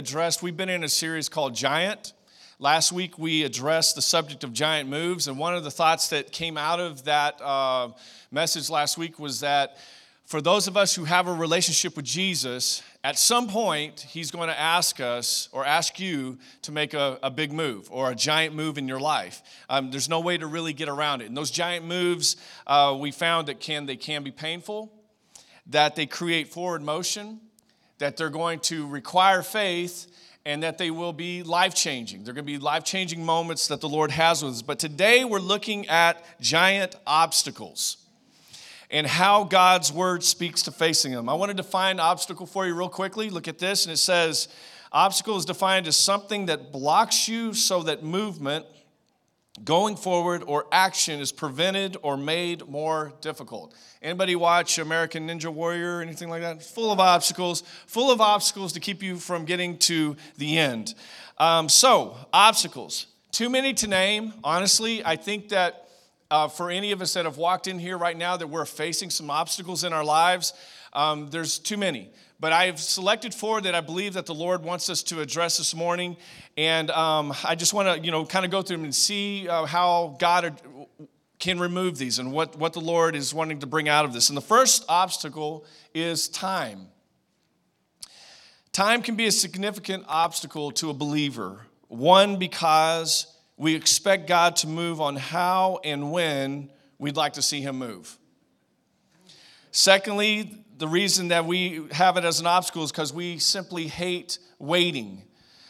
We've been in a series called Giant. Last week we addressed the subject of giant moves, and one of the thoughts that came out of that message last week was that for those of us who have a relationship with Jesus, at some point he's going to ask us or ask you to make a big move or a giant move in your life. There's no way to really get around it. And those giant moves, we found that they can be painful, that they create forward motion, that they're going to require faith, and that they will be life-changing. They're going to be life-changing moments that the Lord has with us. But today we're looking at giant obstacles and how God's word speaks to facing them. I want to define obstacle for you real quickly. Look at this, and it says, obstacle is defined as something that blocks you so that movement, going forward, or action is prevented or made more difficult. Anybody watch American Ninja Warrior or anything like that? It's full of obstacles to keep you from getting to the end. So, obstacles. Too many to name. Honestly, I think that for any of us that have walked in here right now that we're facing some obstacles in our lives, there's too many. But I've selected four that I believe that the Lord wants us to address this morning. And I just want to, kind of go through them and see how God can remove these and what the Lord is wanting to bring out of this. And the first obstacle is time. Time can be a significant obstacle to a believer. One, because we expect God to move on how and when we'd like to see him move. Secondly, the reason that we have it as an obstacle is because we simply hate waiting.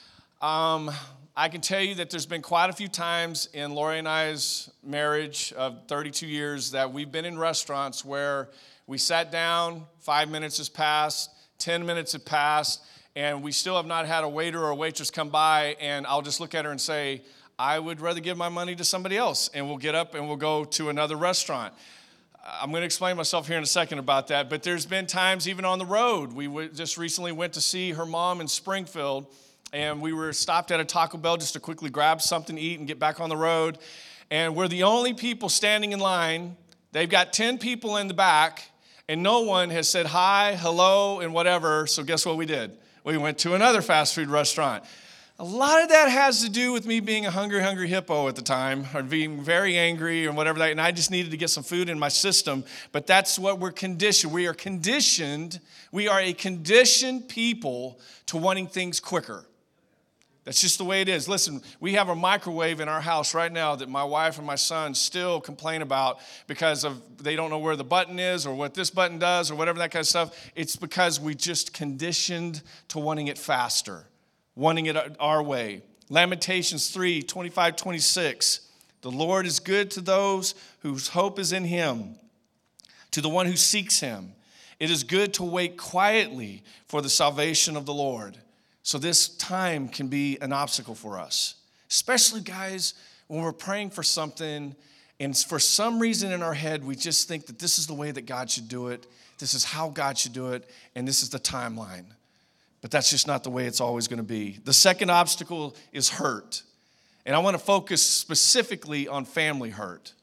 I can tell you that there's been quite a few times in Lori and I's marriage of 32 years that we've been in restaurants where we sat down, 5 minutes has passed, 10 minutes have passed, and we still have not had a waiter or a waitress come by, and I'll just look at her and say, I would rather give my money to somebody else, and we'll get up and we'll go to another restaurant. I'm going to explain myself here in a second about that, but there's been times even on the road. We just recently went to see her mom in Springfield, and we were stopped at a Taco Bell just to quickly grab something to eat and get back on the road. And we're the only people standing in line. They've got 10 people in the back, and no one has said hi, hello, and whatever. So guess what we did? We went to another fast food restaurant. A lot of that has to do with me being a hungry hippo at the time, or being very angry or whatever that, and I just needed to get some food in my system. But that's what we're conditioned. We are conditioned. We are a conditioned people to wanting things quicker. That's just the way it is. Listen, we have a microwave in our house right now that my wife and my son still complain about because they don't know where the button is or what this button does or whatever that kind of stuff. It's because we just conditioned to wanting it faster, wanting it our way. Lamentations 3:25-26. The Lord is good to those whose hope is in him, to the one who seeks him. It is good to wait quietly for the salvation of the Lord. So this time can be an obstacle for us, especially, guys, when we're praying for something and for some reason in our head we just think that this is the way that God should do it, this is how God should do it, and this is the timeline. But that's just not the way it's always going to be. The second obstacle is hurt. And I want to focus specifically on family hurt.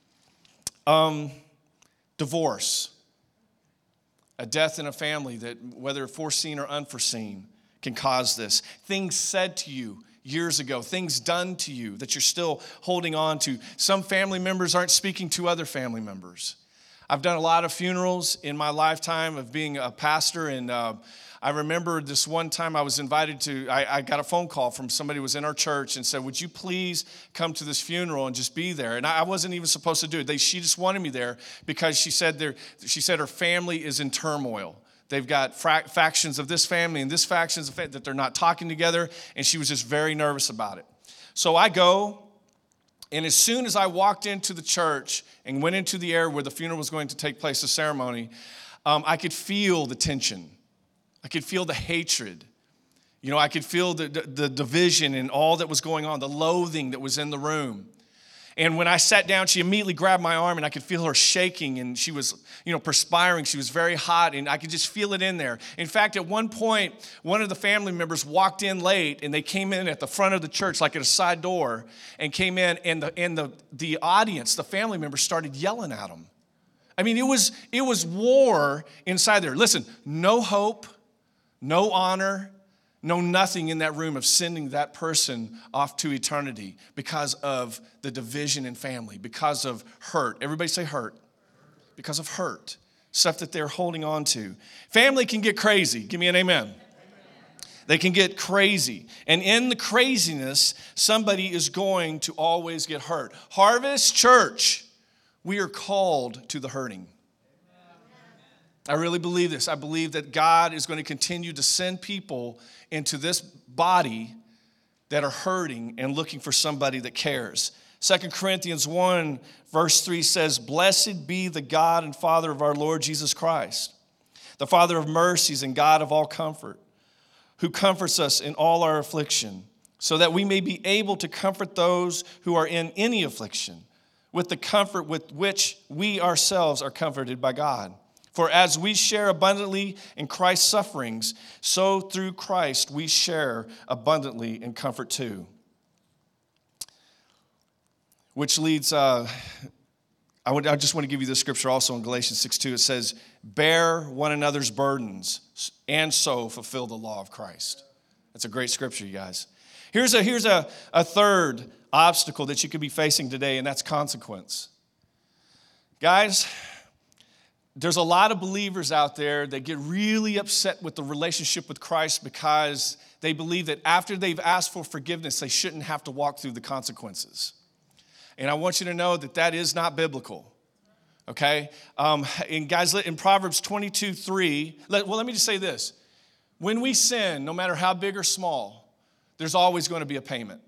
Divorce. A death in a family that, whether foreseen or unforeseen, can cause this. Things said to you years ago, things done to you that you're still holding on to. Some family members aren't speaking to other family members. I've done a lot of funerals in my lifetime of being a pastor, and I remember this one time I was invited to, I got a phone call from somebody who was in our church and said, would you please come to this funeral and just be there? And I wasn't even supposed to do it. She just wanted me there because she said her family is in turmoil. They've got factions of this family and this factions that they're not talking together, and she was just very nervous about it. So I go, and as soon as I walked into the church and went into the area where the funeral was going to take place, the ceremony, I could feel the tension. I could feel the hatred. I could feel the division and all that was going on, the loathing that was in the room. And when I sat down, she immediately grabbed my arm, and I could feel her shaking, and she was, perspiring. She was very hot, and I could just feel it in there. In fact, at one point, one of the family members walked in late, and they came in at the front of the church, like at a side door, and came in, and the audience, the family members, started yelling at them. I mean, it was war inside there. Listen, no hope, no honor, know nothing in that room of sending that person off to eternity because of the division in family, because of hurt. Everybody say hurt. Because of hurt. Stuff that they're holding on to. Family can get crazy. Give me an amen. They can get crazy. And in the craziness, somebody is going to always get hurt. Harvest Church, we are called to the hurting. I really believe this. I believe that God is going to continue to send people into this body that are hurting and looking for somebody that cares. 2 Corinthians 1 verse 3 says, "Blessed be the God and Father of our Lord Jesus Christ, the Father of mercies and God of all comfort, who comforts us in all our affliction, so that we may be able to comfort those who are in any affliction with the comfort with which we ourselves are comforted by God. For as we share abundantly in Christ's sufferings, so through Christ we share abundantly in comfort too." Which leads, I just want to give you this scripture also in Galatians 6:2. It says, "Bear one another's burdens and so fulfill the law of Christ." That's a great scripture, you guys. Here's a third obstacle that you could be facing today, and that's consequence. Guys, there's a lot of believers out there that get really upset with the relationship with Christ because they believe that after they've asked for forgiveness, they shouldn't have to walk through the consequences. And I want you to know that that is not biblical, okay? And guys, in Proverbs 22:3, let me just say this. When we sin, no matter how big or small, there's always going to be a payment.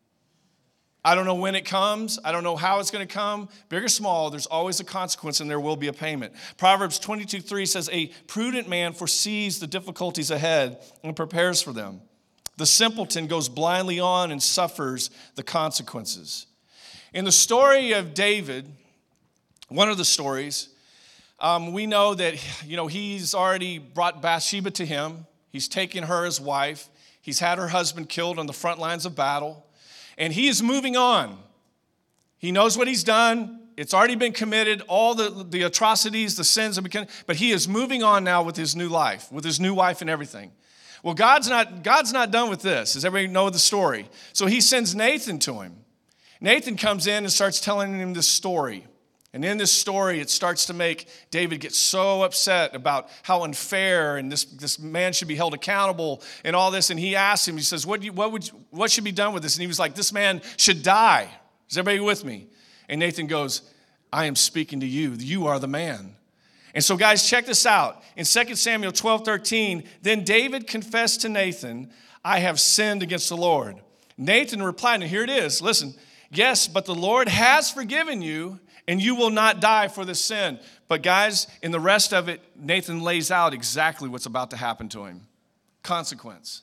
I don't know when it comes. I don't know how it's going to come. Big or small, there's always a consequence and there will be a payment. Proverbs 22:3 says, "A prudent man foresees the difficulties ahead and prepares for them. The simpleton goes blindly on and suffers the consequences." In the story of David, one of the stories, we know that he's already brought Bathsheba to him. He's taken her as wife. He's had her husband killed on the front lines of battle. And he is moving on. He knows what he's done. It's already been committed. All the atrocities, the sins have been committed. But he is moving on now with his new life, with his new wife and everything. Well, God's not done with this. Does everybody know the story? So he sends Nathan to him. Nathan comes in and starts telling him this story. And in this story, it starts to make David get so upset about how unfair and this man should be held accountable and all this. And he asks him, he says, what should be done with this? And he was like, this man should die. Is everybody with me? And Nathan goes, I am speaking to you. You are the man. And so guys, check this out. In 2 Samuel 12:13, then David confessed to Nathan, I have sinned against the Lord. Nathan replied, and here it is, listen, yes, but the Lord has forgiven you, and you will not die for this sin. But guys, in the rest of it, Nathan lays out exactly what's about to happen to him. Consequence.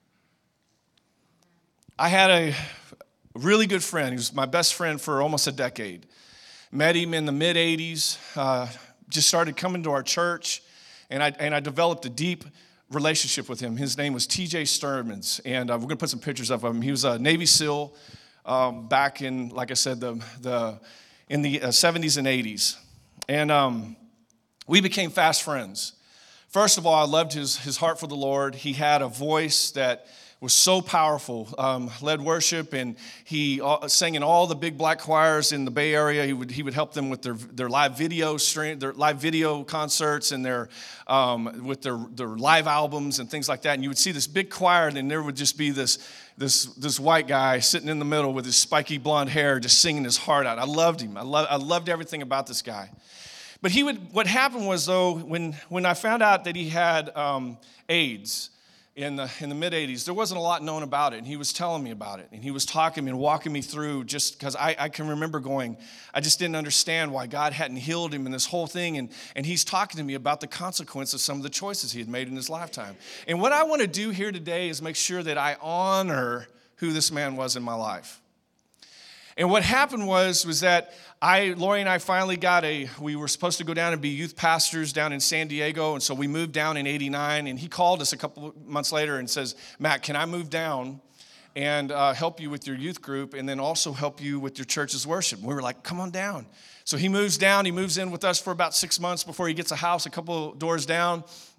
I had a really good friend. He was my best friend for almost a decade. Met him in the mid-'80s. Just started coming to our church, and I developed a deep relationship with him. His name was T.J. Sturmans, and we're going to put some pictures of him. He was a Navy SEAL back in, like I said, in the 70s and 80s. And we became fast friends. First of all, I loved his heart for the Lord. He had a voice that was so powerful, led worship, and he sang in all the big black choirs in the Bay Area. He would help them with their live video stream, their live video concerts, and with their live albums and things like that. And you would see this big choir, and then there would just be this white guy sitting in the middle with his spiky blonde hair, just singing his heart out. I loved him. I loved everything about this guy. But what happened was, though, when I found out that he had AIDS in the mid-'80s, there wasn't a lot known about it, and he was telling me about it, and he was talking and walking me through, just because I can remember going, I just didn't understand why God hadn't healed him in this whole thing, and he's talking to me about the consequence of some of the choices he had made in his lifetime. And what I want to do here today is make sure that I honor who this man was in my life. And what happened was that Lori and I finally we were supposed to go down and be youth pastors down in San Diego, and so we moved down in '89, and he called us a couple months later and says, Matt, can I move down and help you with your youth group and then also help you with your church's worship? And we were like, come on down. So he moves down, he moves in with us for about 6 months before he gets a house a couple doors down,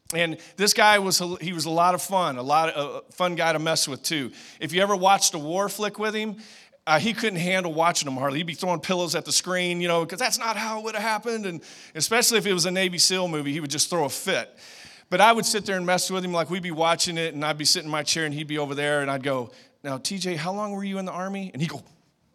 And this guy he was a lot of fun, a fun guy to mess with too. If you ever watched a war flick with him, he couldn't handle watching them hardly. He'd be throwing pillows at the screen, because that's not how it would have happened. And especially if it was a Navy SEAL movie, he would just throw a fit. But I would sit there and mess with him, like we'd be watching it, and I'd be sitting in my chair, and he'd be over there, and I'd go, "Now, TJ, how long were you in the Army?" And he'd go,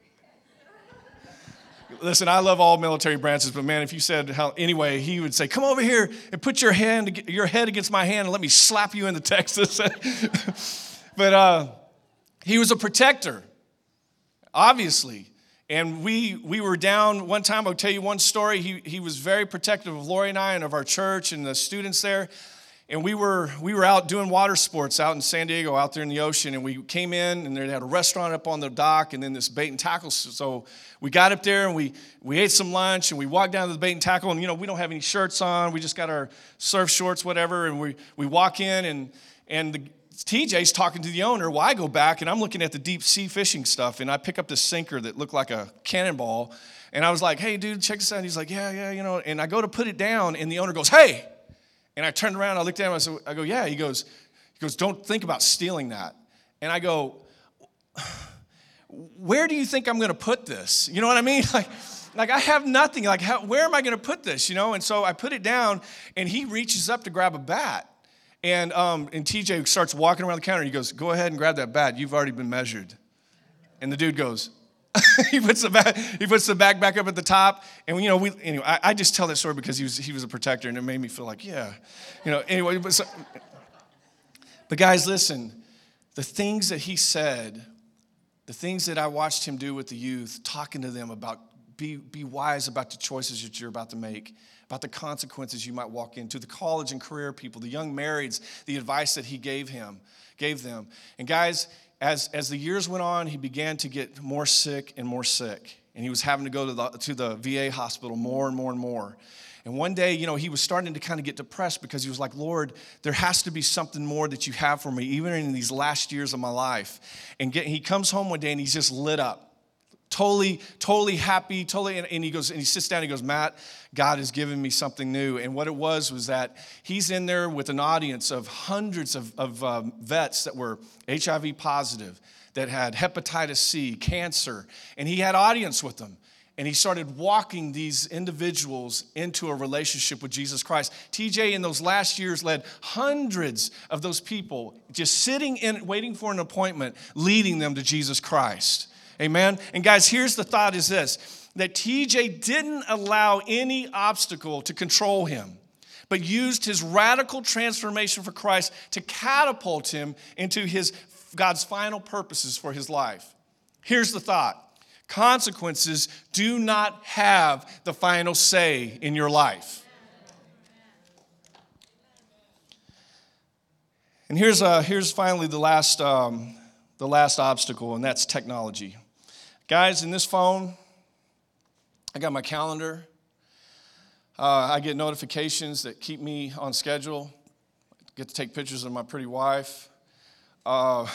listen, I love all military branches, but man, if you said anyway, he would say, "Come over here and put your head against my hand and let me slap you into Texas." But he was a protector, obviously. And we were down one time. I'll tell you one story. He was very protective of Lori and I and of our church and the students there. And we were out doing water sports out in San Diego, out there in the ocean. And we came in, and they had a restaurant up on the dock, and then this bait and tackle. So we got up there, and we ate some lunch, and we walked down to the bait and tackle. And, we don't have any shirts on. We just got our surf shorts, whatever. And we walk in, and TJ's talking to the owner. Well, I go back, and I'm looking at the deep sea fishing stuff, and I pick up this sinker that looked like a cannonball. And I was like, "Hey, dude, check this out." And he's like, yeah, And I go to put it down, and the owner goes, "Hey." And I turned around, I looked at him, I go, "Yeah." He goes, "Don't think about stealing that." And I go, "Where do you think I'm going to put this?" You know what I mean? Like I have nothing. Like, where am I going to put this? And so I put it down, and he reaches up to grab a bat. And TJ starts walking around the counter. He goes, "Go ahead and grab that bat. You've already been measured." And the dude goes, he puts the bag back up at the top, and I just tell that story because he was a protector, and it made me feel like, yeah, anyway. But guys, listen, the things that he said, the things that I watched him do with the youth, talking to them about be wise about the choices that you're about to make, about the consequences you might walk into, the college and career people, the young marrieds, the advice that he gave them, and guys. As the years went on, he began to get more sick and more sick. And he was having to go to the VA hospital more and more and more. And one day, he was starting to kind of get depressed because he was like, "Lord, there has to be something more that you have for me, even in these last years of my life." And he comes home one day, and he's just lit up. Totally happy, and he goes, and he sits down, and he goes, "Matt, God has given me something new." And what it was that he's in there with an audience of hundreds of vets that were HIV positive, that had hepatitis C, cancer, and he had audience with them. And he started walking these individuals into a relationship with Jesus Christ. TJ, in those last years, led hundreds of those people, just sitting in, waiting for an appointment, leading them to Jesus Christ. Amen? And guys, here's the thought is this, that TJ didn't allow any obstacle to control him, but used his radical transformation for Christ to catapult him into God's final purposes for his life. Here's the thought. Consequences do not have the final say in your life. And here's finally the last obstacle, and that's technology. Guys, in this phone, I got my calendar. I get notifications that keep me on schedule. I get to take pictures of my pretty wife. How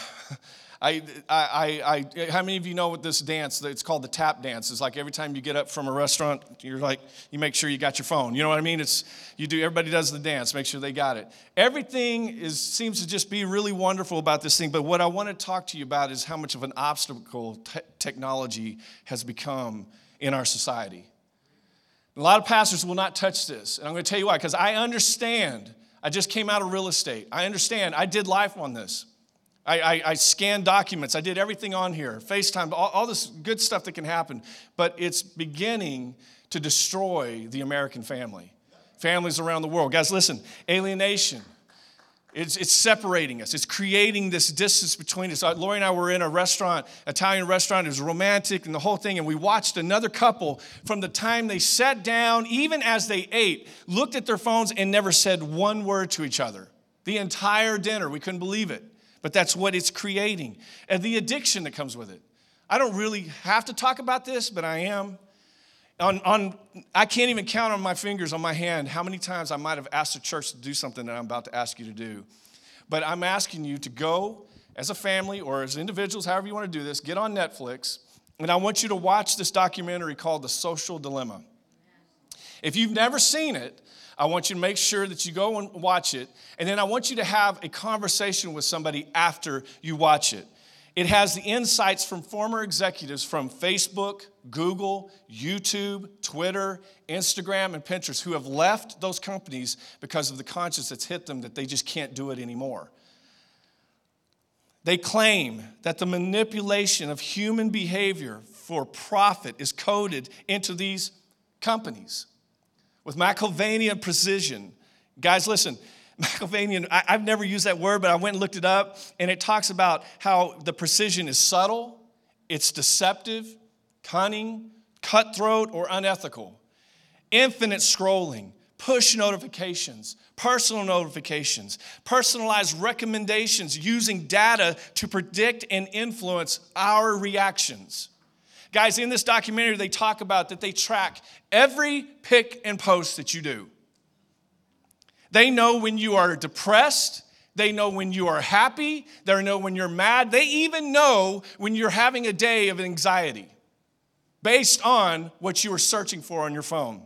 many of you know what this dance? It's called the tap dance. It's like every time you get up from a restaurant, you make sure you got your phone. You know what I mean? Everybody does the dance. Make sure they got it. Everything seems to just be really wonderful about this thing. But what I want to talk to you about is how much of an obstacle technology has become in our society. A lot of pastors will not touch this. And I'm going to tell you why. Because I understand. I just came out of real estate. I understand. I did life on this. I scanned documents. I did everything on here. FaceTime, all this good stuff that can happen. But it's beginning to destroy the American family. Families around the world. Guys, listen. Alienation. It's separating us. It's creating this distance between us. Lori and I were in a restaurant, Italian restaurant. It was romantic and the whole thing. And we watched another couple from the time they sat down, even as they ate, looked at their phones and never said one word to each other. The entire dinner. We couldn't believe it. But that's what it's creating. And the addiction that comes with it. I don't really have to talk about this, but I am. I can't even count on my fingers on my hand how many times I might have asked the church to do something that I'm about to ask you to do. But I'm asking you to go as a family or as individuals, however you want to do this, get on Netflix, and I want you to watch this documentary called The Social Dilemma. If you've never seen it, I want you to make sure that you go and watch it. And then I want you to have a conversation with somebody after you watch it. It has the insights from former executives from Facebook, Google, YouTube, Twitter, Instagram, and Pinterest who have left those companies because of the conscience that's hit them that they just can't do it anymore. They claim that the manipulation of human behavior for profit is coded into these companies with Machiavellian precision. Guys, listen. Machiavellian, I've never used that word, but I went and looked it up, and it talks about how the precision is subtle, it's deceptive, cunning, cutthroat, or unethical. Infinite scrolling, push notifications, personal notifications, personalized recommendations using data to predict and influence our reactions. Guys, in this documentary, they talk about that they track every pick and post that you do. They know when you are depressed. They know when you are happy. They know when you're mad. They even know when you're having a day of anxiety based on what you are searching for on your phone.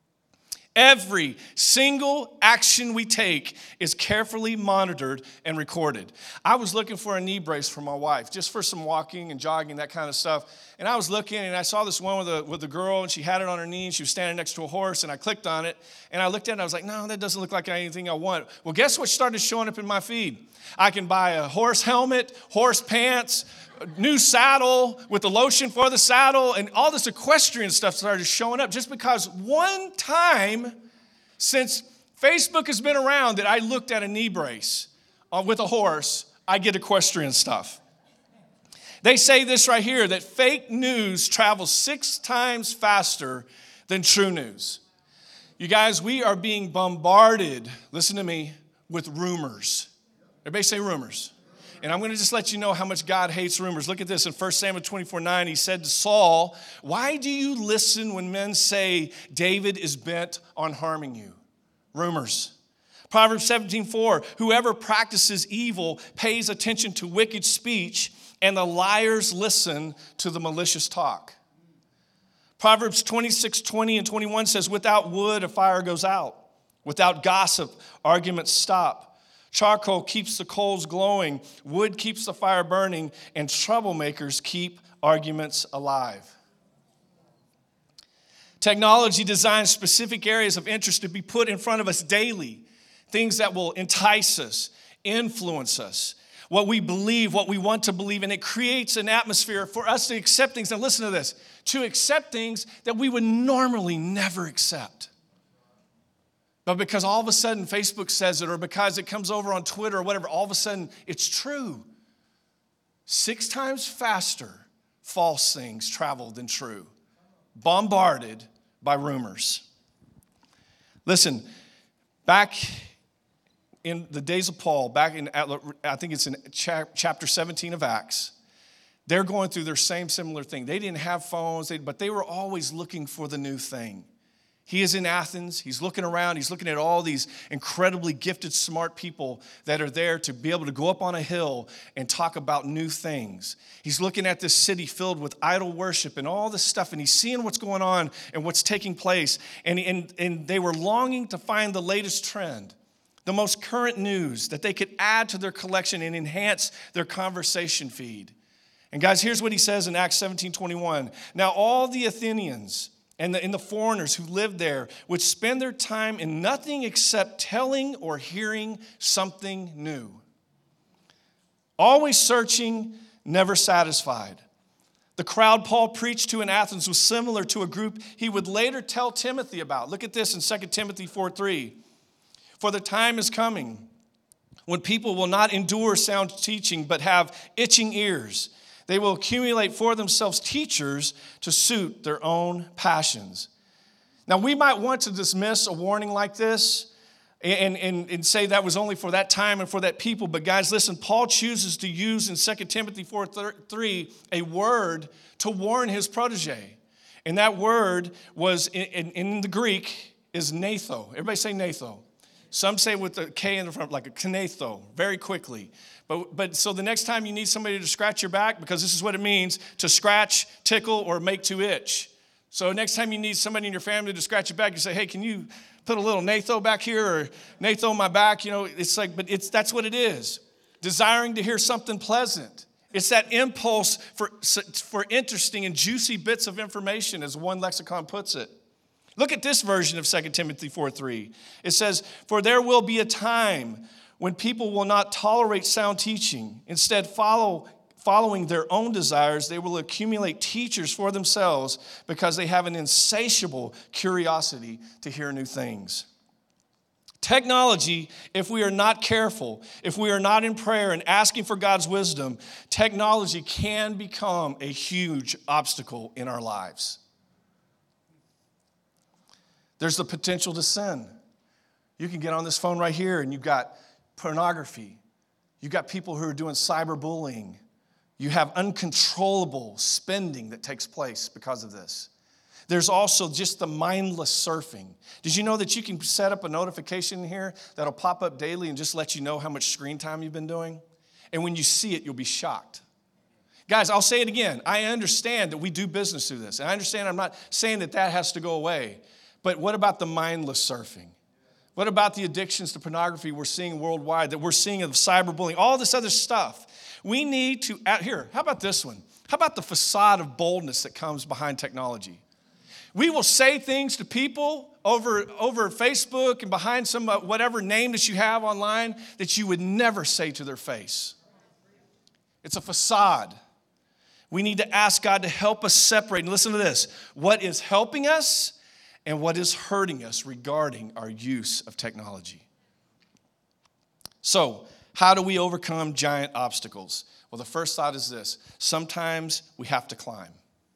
Every single action we take is carefully monitored and recorded. I was looking for a knee brace for my wife, just for some walking and jogging, that kind of stuff. And I was looking, and I saw this one with a girl, and she had it on her knee, and she was standing next to a horse, and I clicked on it, and I looked at it, and I was like, no, that doesn't look like anything I want. Well, guess what started showing up in my feed? I can buy a horse helmet, horse pants, a new saddle with the lotion for the saddle, and all this equestrian stuff started showing up just because one time since Facebook has been around that I looked at a knee brace with a horse, I get equestrian stuff. They say this right here, that fake news travels 6 times faster than true news. You guys, we are being bombarded, listen to me, with rumors. Everybody say rumors. And I'm going to just let you know how much God hates rumors. Look at this in 1 Samuel 24:9. He said to Saul, why do you listen when men say David is bent on harming you? Rumors. Proverbs 17:4, whoever practices evil pays attention to wicked speech, and the liars listen to the malicious talk. Proverbs 26:20 and 21 says, without wood, a fire goes out. Without gossip, arguments stop. Charcoal keeps the coals glowing, wood keeps the fire burning, and troublemakers keep arguments alive. Technology designs specific areas of interest to be put in front of us daily, things that will entice us, influence us, what we believe, what we want to believe, and it creates an atmosphere for us to accept things. And listen to this, to accept things that we would normally never accept. But because all of a sudden Facebook says it, or because it comes over on Twitter or whatever, all of a sudden it's true. 6 times faster false things travel than true. Bombarded by rumors. Listen, back in the days of Paul, I think it's in chapter 17 of Acts, they're going through their similar thing. They didn't have phones, but they were always looking for the new thing. He is in Athens. He's looking around. He's looking at all these incredibly gifted, smart people that are there to be able to go up on a hill and talk about new things. He's looking at this city filled with idol worship and all this stuff, and he's seeing what's going on and what's taking place. And they were longing to find the latest trend, the most current news that they could add to their collection and enhance their conversation feed. And guys, here's what he says in Acts 17:21. Now all the Athenians and the foreigners who lived there would spend their time in nothing except telling or hearing something new. Always searching, never satisfied. The crowd Paul preached to in Athens was similar to a group he would later tell Timothy about. Look at this in 2 Timothy 4:3. For the time is coming when people will not endure sound teaching but have itching ears. They will accumulate for themselves teachers to suit their own passions. Now, we might want to dismiss a warning like this and say that was only for that time and for that people. But guys, listen, Paul chooses to use in 2 Timothy 4:3 a word to warn his protege. And that word was, in the Greek, is natho. Everybody say natho. Some say with the K in the front, like a kinetho, very quickly. But so the next time you need somebody to scratch your back, because this is what it means, to scratch, tickle, or make to itch. So next time you need somebody in your family to scratch your back, you say, hey, can you put a little Natho back here or Natho on my back? It's like, but that's what it is. Desiring to hear something pleasant. It's that impulse for interesting and juicy bits of information, as one lexicon puts it. Look at this version of 2 Timothy 4:3. It says, for there will be a time when people will not tolerate sound teaching. Instead, following their own desires, they will accumulate teachers for themselves because they have an insatiable curiosity to hear new things. Technology, if we are not careful, if we are not in prayer and asking for God's wisdom, technology can become a huge obstacle in our lives. There's the potential to sin. You can get on this phone right here and you've got pornography. You've got people who are doing cyberbullying. You have uncontrollable spending that takes place because of this. There's also just the mindless surfing. Did you know that you can set up a notification here that'll pop up daily and just let you know how much screen time you've been doing? And when you see it, you'll be shocked. Guys, I'll say it again. I understand that we do business through this. And I understand, I'm not saying that has to go away. But what about the mindless surfing? What about the addictions to pornography we're seeing worldwide, that we're seeing of cyberbullying, all this other stuff? We need to, here, how about this one? How about the facade of boldness that comes behind technology? We will say things to people over Facebook and behind some whatever name that you have online that you would never say to their face. It's a facade. We need to ask God to help us separate. And listen to this. What is helping us and what is hurting us regarding our use of technology? So, how do we overcome giant obstacles? Well, the first thought is this. Sometimes we have to climb.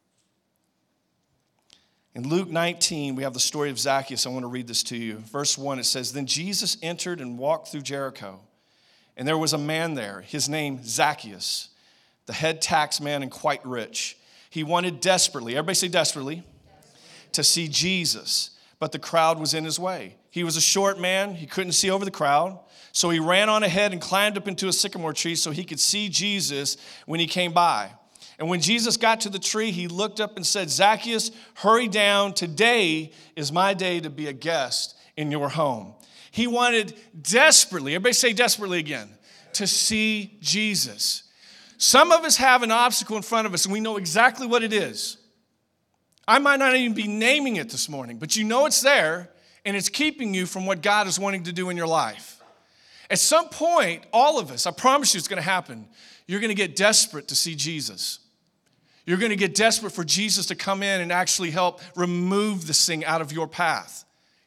In Luke 19, we have the story of Zacchaeus. I want to read this to you. Verse 1, it says, then Jesus entered and walked through Jericho. And there was a man there, his name Zacchaeus, the head tax man and quite rich. He wanted desperately, everybody say desperately, to see Jesus, but the crowd was in his way. He was a short man. He couldn't see over the crowd. So he ran on ahead and climbed up into a sycamore tree so he could see Jesus when he came by. And when Jesus got to the tree, he looked up and said, Zacchaeus, hurry down. Today is my day to be a guest in your home. He wanted desperately, everybody say desperately again, to see Jesus. Some of us have an obstacle in front of us and we know exactly what it is. I might not even be naming it this morning, but you know it's there and it's keeping you from what God is wanting to do in your life. At some point, all of us, I promise you it's going to happen, you're going to get desperate to see Jesus. You're going to get desperate for Jesus to come in and actually help remove this thing out of your path.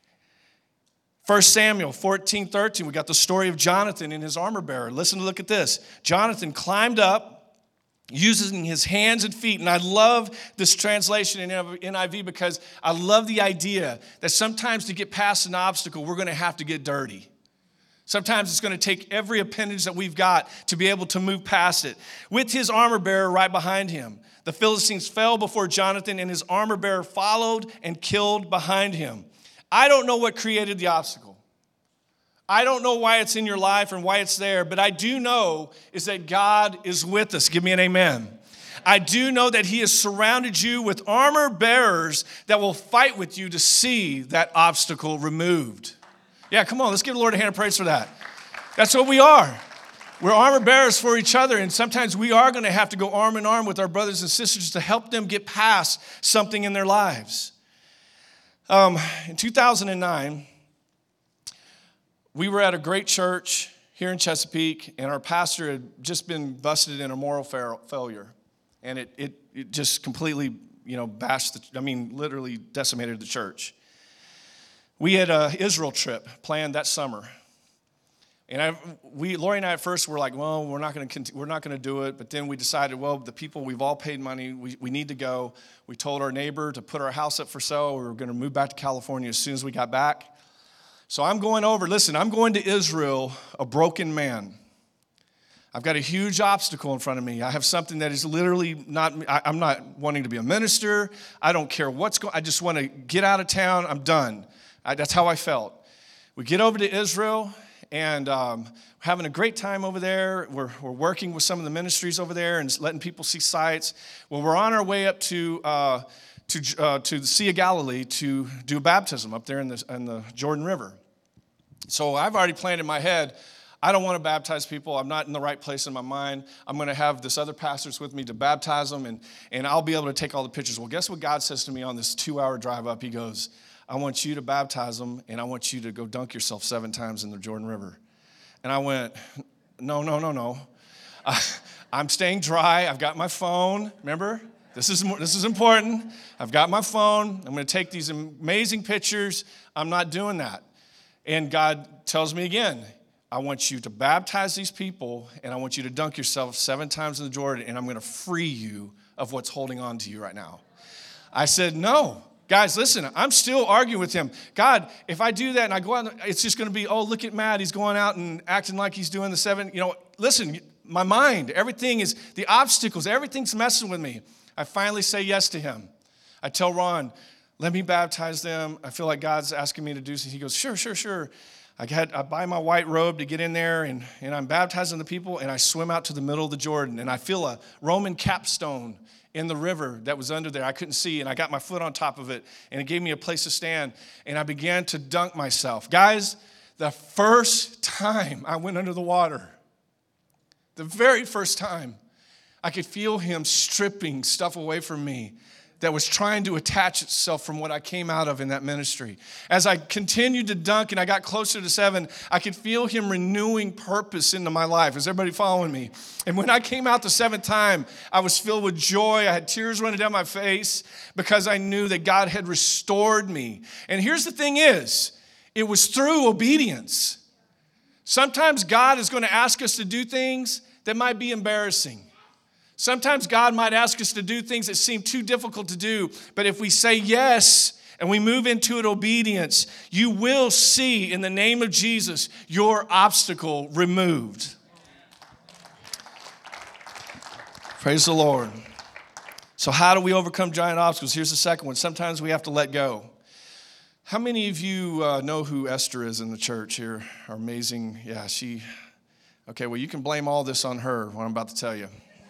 1 Samuel 14:13, we got the story of Jonathan and his armor bearer. Look at this. Jonathan climbed up using his hands and feet. And I love this translation in NIV because I love the idea that sometimes to get past an obstacle, we're going to have to get dirty. Sometimes it's going to take every appendage that we've got to be able to move past it. With his armor bearer right behind him, the Philistines fell before Jonathan, and his armor bearer followed and killed behind him. I don't know what created the obstacle. I don't know why it's in your life and why it's there, but I do know is that God is with us. Give me an amen. I do know that he has surrounded you with armor bearers that will fight with you to see that obstacle removed. Yeah, come on, let's give the Lord a hand of praise for that. That's what we are. We're armor bearers for each other, and sometimes we are going to have to go arm in arm with our brothers and sisters to help them get past something in their lives. In 2009, we were at a great church here in Chesapeake, and our pastor had just been busted in a moral failure, and it just completely, literally decimated the church. We had an Israel trip planned that summer, and Lori and I at first were like, well, we're not going to do it. But then we decided, well, the people we've all paid money, we need to go. We told our neighbor to put our house up for sale. We were going to move back to California as soon as we got back. So I'm going to Israel, a broken man. I've got a huge obstacle in front of me. I have something that is literally I'm not wanting to be a minister. I don't care what's going on. I just want to get out of town. I'm done. That's how I felt. We get over to Israel, and having a great time over there. We're working with some of the ministries over there and letting people see sights. Well, we're on our way up to to the Sea of Galilee to do a baptism up there in the Jordan River. So I've already planned in my head, I don't want to baptize people. I'm not in the right place in my mind. I'm going to have this other pastors with me to baptize them, and I'll be able to take all the pictures. Well, guess what God says to me on this 2-hour drive up? He goes, I want you to baptize them, and I want you to go dunk yourself 7 times in the Jordan River. And I went, no. I'm staying dry. I've got my phone. Remember? This is important. I've got my phone. I'm going to take these amazing pictures. I'm not doing that. And God tells me again, I want you to baptize these people, and I want you to dunk yourself 7 times in the Jordan, and I'm going to free you of what's holding on to you right now. I said, no. Guys, listen, I'm still arguing with him. God, if I do that and I go out, it's just going to be, oh, look at Matt. He's going out and acting like he's doing the 7. Listen, my mind, everything is, the obstacles, everything's messing with me. I finally say yes to him. I tell Ron, let me baptize them. I feel like God's asking me to do something. He goes, sure. I buy my white robe to get in there, and I'm baptizing the people, and I swim out to the middle of the Jordan, and I feel a Roman capstone in the river that was under there. I couldn't see, and I got my foot on top of it, and it gave me a place to stand, and I began to dunk myself. Guys, the first time I went under the water, the very first time, I could feel him stripping stuff away from me that was trying to attach itself from what I came out of in that ministry. As I continued to dunk and I got closer to 7, I could feel him renewing purpose into my life. Is everybody following me? And when I came out the 7th time, I was filled with joy. I had tears running down my face because I knew that God had restored me. And here's the thing is, it was through obedience. Sometimes God is going to ask us to do things that might be embarrassing. Sometimes God might ask us to do things that seem too difficult to do, but if we say yes and we move into it obedience, you will see in the name of Jesus your obstacle removed. Praise the Lord. So how do we overcome giant obstacles? Here's the second one. Sometimes we have to let go. How many of you know who Esther is in the church here? Our amazing, okay, well, you can blame all this on her, what I'm about to tell you.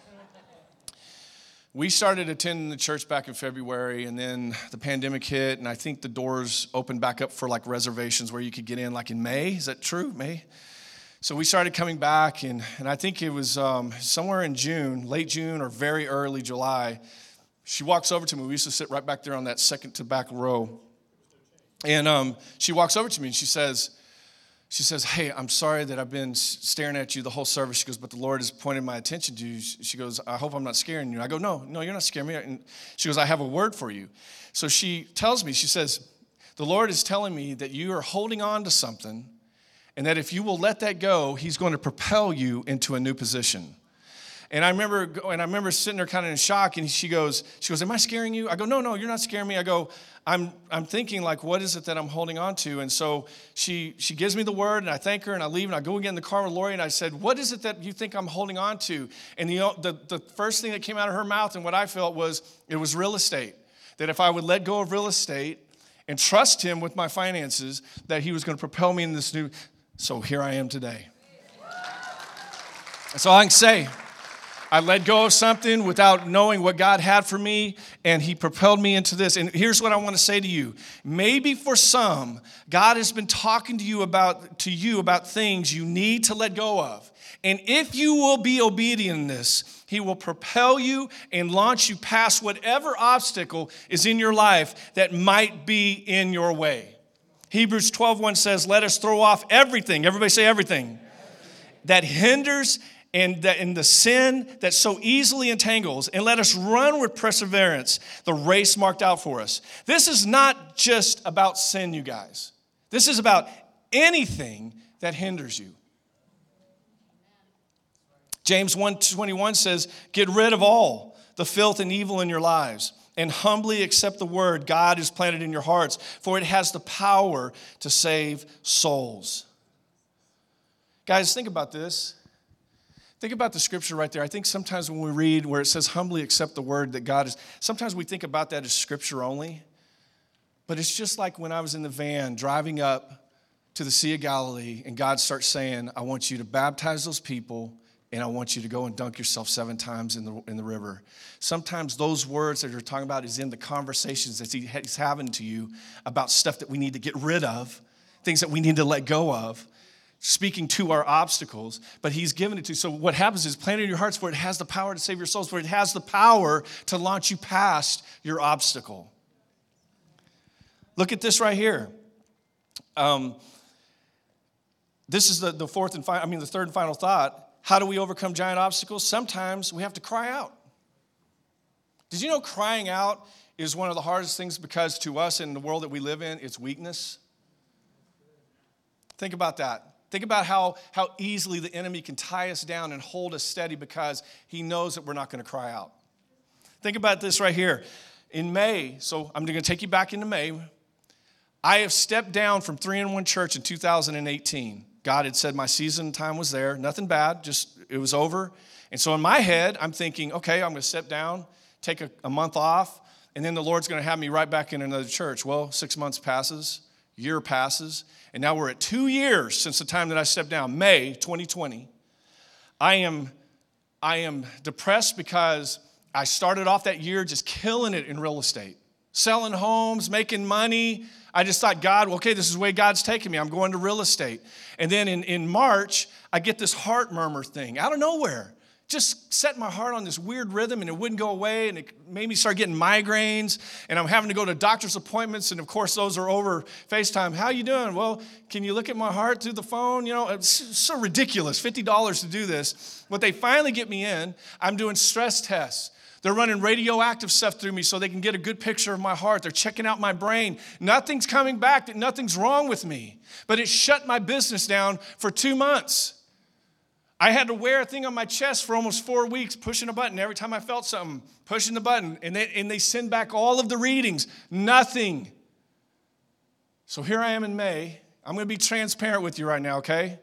We started attending the church back in February, and then the pandemic hit, and I think the doors opened back up for like reservations where you could get in like in May. Is that true, May? So we started coming back, and I think it was somewhere in June, late June or very early July. She walks over to me. We used to sit right back there on that second to back row. And she walks over to me, and she says, hey, I'm sorry that I've been staring at you the whole service. She goes, but the Lord has pointed my attention to you. She goes, I hope I'm not scaring you. I go, no, you're not scaring me. And she goes, I have a word for you. So she tells me, she says, the Lord is telling me that you are holding on to something, and that if you will let that go, he's going to propel you into a new position. And I remember sitting there kind of in shock, and she goes, am I scaring you? I go, no, you're not scaring me. I go, I'm thinking like, what is it that I'm holding on to? And so she gives me the word, and I thank her, and I leave, and I go again in the car with Lori, and I said, what is it that you think I'm holding on to? And the first thing that came out of her mouth and what I felt was, it was real estate. That if I would let go of real estate and trust him with my finances, that he was going to propel me in this new, so here I am today. That's all I can say. I let go of something without knowing what God had for me, and he propelled me into this. And here's what I want to say to you. Maybe for some, God has been talking to you about things you need to let go of. And if you will be obedient in this, he will propel you and launch you past whatever obstacle is in your life that might be in your way. Hebrews 12:1 says, let us throw off everything. Everybody say everything. That hinders and the sin that so easily entangles, and let us run with perseverance the race marked out for us. This is not just about sin, you guys. This is about anything that hinders you. James 1:21 says, get rid of all the filth and evil in your lives, and humbly accept the word God has planted in your hearts, for it has the power to save souls. Guys, think about this. Think about the scripture right there. I think sometimes when we read where it says humbly accept the word that God is, sometimes we think about that as scripture only. But it's just like when I was in the van driving up to the Sea of Galilee, and God starts saying, I want you to baptize those people and I want you to go and dunk yourself 7 times in the river. Sometimes those words that you're talking about is in the conversations that he's having to you about stuff that we need to get rid of, things that we need to let go of, speaking to our obstacles, but he's given it to you. So what happens is planted in your hearts, for it has the power to save your souls, for it has the power to launch you past your obstacle. Look at this right here. This is the third and final thought. How do we overcome giant obstacles? Sometimes we have to cry out. Did you know crying out is one of the hardest things, because to us in the world that we live in, it's weakness? Think about that. Think about how easily the enemy can tie us down and hold us steady because he knows that we're not going to cry out. Think about this right here. In May, so I'm going to take you back into May. I have stepped down from 3-in-1 Church in 2018. God had said my season time was there. Nothing bad, just it was over. And so in my head, I'm thinking, okay, I'm going to step down, take a month off, and then the Lord's going to have me right back in another church. Well, 6 months passes, year passes, and now we're at 2 years since the time that I stepped down, May 2020. I am depressed because I started off that year just killing it in real estate, selling homes, making money. I just thought, God, okay, this is the way God's taking me. I'm going to real estate. And then in March, I get this heart murmur thing out of nowhere. Just set my heart on this weird rhythm, and it wouldn't go away, and it made me start getting migraines, and I'm having to go to doctor's appointments, and of course those are over FaceTime. How you doing? Well, can you look at my heart through the phone? You know, it's so ridiculous, $50 to do this. But they finally get me in. I'm doing stress tests. They're running radioactive stuff through me so they can get a good picture of my heart. They're checking out my brain. Nothing's coming back, that nothing's wrong with me. But it shut my business down for 2 months. I had to wear a thing on my chest for almost 4 weeks, pushing a button. Every time I felt something, pushing the button. And they send back all of the readings. Nothing. So here I am in May. I'm going to be transparent with you right now, okay?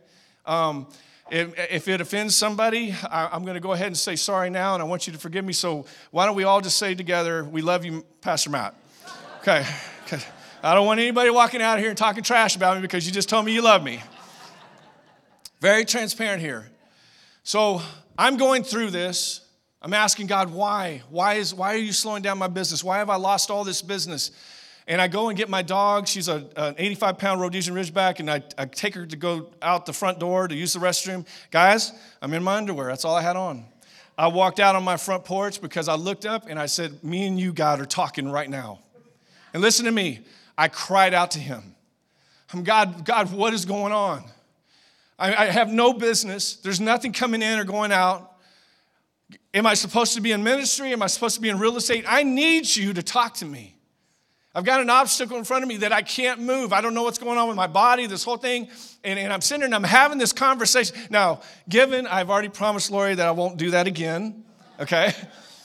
If it offends somebody, I'm going to go ahead and say sorry now, and I want you to forgive me. So why don't we all just say together, we love you, Pastor Matt. Okay. I don't want anybody walking out of here and talking trash about me because you just told me you love me. Very transparent here. So I'm going through this. I'm asking God, why? Why are you slowing down my business? Why have I lost all this business? And I go and get my dog. She's an 85-pound Rhodesian Ridgeback, and I take her to go out the front door to use the restroom. Guys, I'm in my underwear. That's all I had on. I walked out on my front porch because I looked up, and I said, me and you, God, are talking right now. And listen to me. I cried out to him. God, what is going on? I have no business. There's nothing coming in or going out. Am I supposed to be in ministry? Am I supposed to be in real estate? I need you to talk to me. I've got an obstacle in front of me that I can't move. I don't know what's going on with my body, this whole thing. And I'm sitting there and I'm having this conversation. Now, given I've already promised Lori that I won't do that again, okay?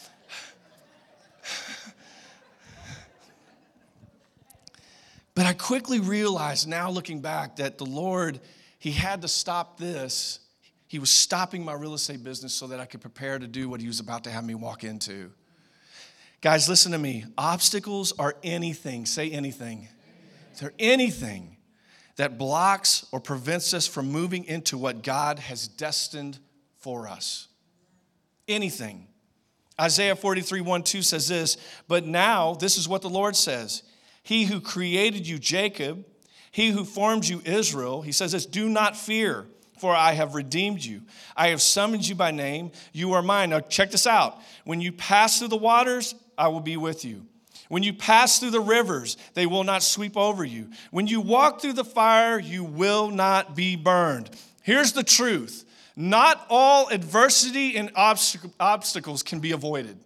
But I quickly realized now looking back that the Lord, he had to stop this. He was stopping my real estate business so that I could prepare to do what he was about to have me walk into. Guys, listen to me. Obstacles are anything. Say anything. They're anything that blocks or prevents us from moving into what God has destined for us. Anything. Isaiah 43:1-2 says this, but now this is what the Lord says. He who created you, Jacob, he who formed you, Israel, he says this, do not fear, for I have redeemed you. I have summoned you by name. You are mine. Now check this out. When you pass through the waters, I will be with you. When you pass through the rivers, they will not sweep over you. When you walk through the fire, you will not be burned. Here's the truth. Not all adversity and obstacles can be avoided.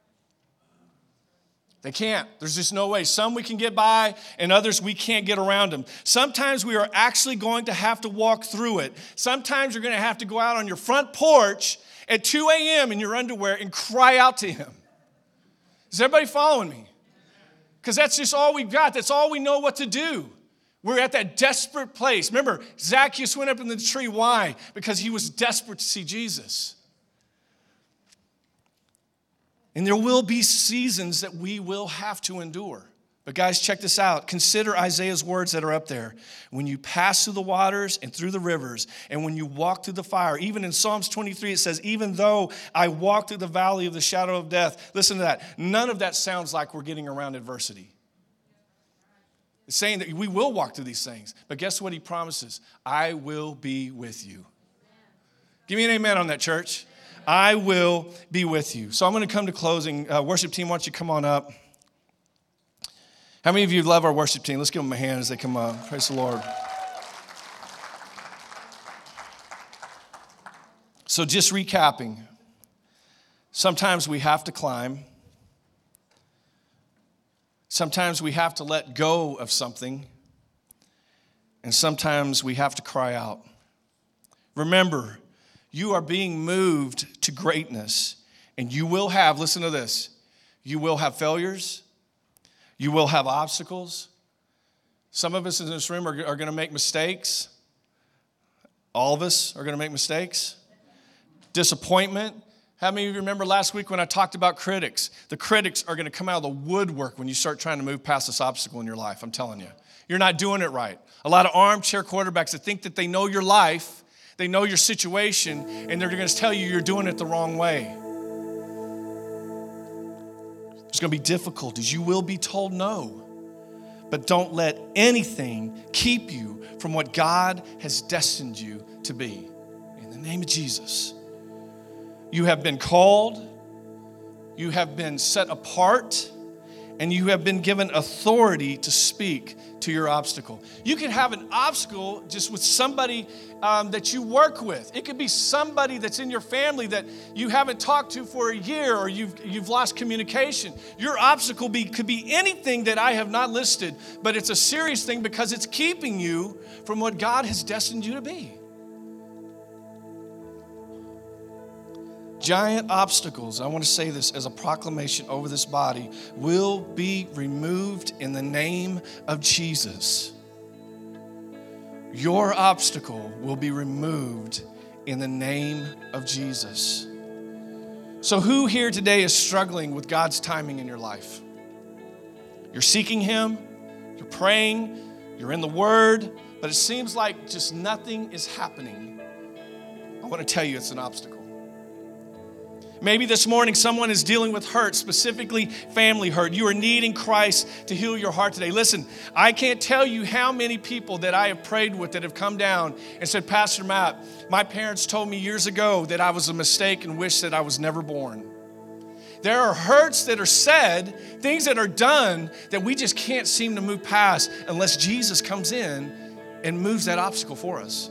They can't. There's just no way. Some we can get by, and others we can't get around them. Sometimes we are actually going to have to walk through it. Sometimes you're going to have to go out on your front porch at 2 a.m. in your underwear and cry out to him. Is everybody following me? Because that's just all we've got. That's all we know what to do. We're at that desperate place. Remember, Zacchaeus went up in the tree. Why? Because he was desperate to see Jesus. And there will be seasons that we will have to endure. But guys, check this out. Consider Isaiah's words that are up there. When you pass through the waters and through the rivers, and when you walk through the fire, even in Psalms 23, it says, even though I walk through the valley of the shadow of death, listen to that. None of that sounds like we're getting around adversity. It's saying that we will walk through these things. But guess what he promises? I will be with you. Give me an amen on that, church. I will be with you. So I'm going to come to closing. Worship team, why don't you come on up? How many of you love our worship team? Let's give them a hand as they come up. Praise the Lord. So just recapping. Sometimes we have to climb. Sometimes we have to let go of something. And sometimes we have to cry out. Remember, you are being moved to greatness. And you will have, listen to this, you will have failures. You will have obstacles. Some of us in this room are going to make mistakes. All of us are going to make mistakes. Disappointment. How many of you remember last week when I talked about critics? The critics are going to come out of the woodwork when you start trying to move past this obstacle in your life. I'm telling you. You're not doing it right. A lot of armchair quarterbacks that think that they know your life, they know your situation, and they're going to tell you you're doing it the wrong way. There's going to be difficulties. You will be told no. But don't let anything keep you from what God has destined you to be. In the name of Jesus. You have been called. You have been set apart. And you have been given authority to speak to your obstacle. You can have an obstacle just with somebody that you work with. It could be somebody that's in your family that you haven't talked to for a year, or you've lost communication. Your obstacle could be anything that I have not listed, but it's a serious thing because it's keeping you from what God has destined you to be. Giant obstacles, I want to say this as a proclamation over this body, will be removed in the name of Jesus. Your obstacle will be removed in the name of Jesus. So who here today is struggling with God's timing in your life? You're seeking Him, you're praying, you're in the Word, but it seems like just nothing is happening. I want to tell you it's an obstacle. Maybe this morning someone is dealing with hurt, specifically family hurt. You are needing Christ to heal your heart today. Listen, I can't tell you how many people that I have prayed with that have come down and said, Pastor Matt, my parents told me years ago that I was a mistake and wish that I was never born. There are hurts that are said, things that are done that we just can't seem to move past unless Jesus comes in and moves that obstacle for us.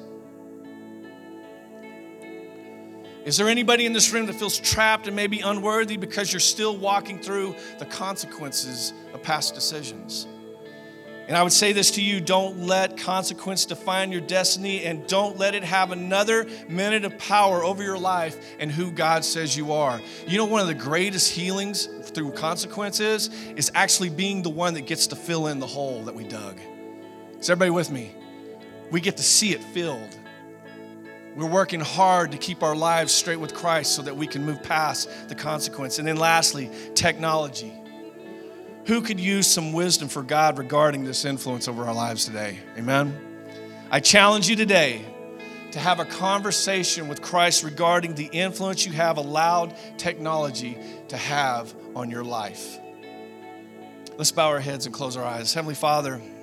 Is there anybody in this room that feels trapped and maybe unworthy because you're still walking through the consequences of past decisions? And I would say this to you, don't let consequence define your destiny, and don't let it have another minute of power over your life and who God says you are. You know, one of the greatest healings through consequences is actually being the one that gets to fill in the hole that we dug. Is everybody with me? We get to see it filled. We're working hard to keep our lives straight with Christ so that we can move past the consequence. And then lastly, technology. Who could use some wisdom for God regarding this influence over our lives today? Amen? I challenge you today to have a conversation with Christ regarding the influence you have allowed technology to have on your life. Let's bow our heads and close our eyes. Heavenly Father,